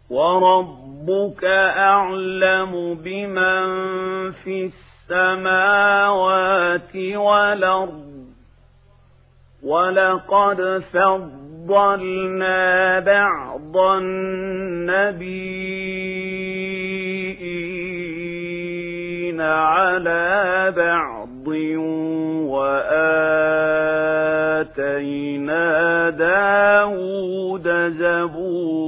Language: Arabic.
وربك أعلم بمن في السماوات والأرض ولقد فضلنا بعض النبيين على بعض وآتينا داود زبورا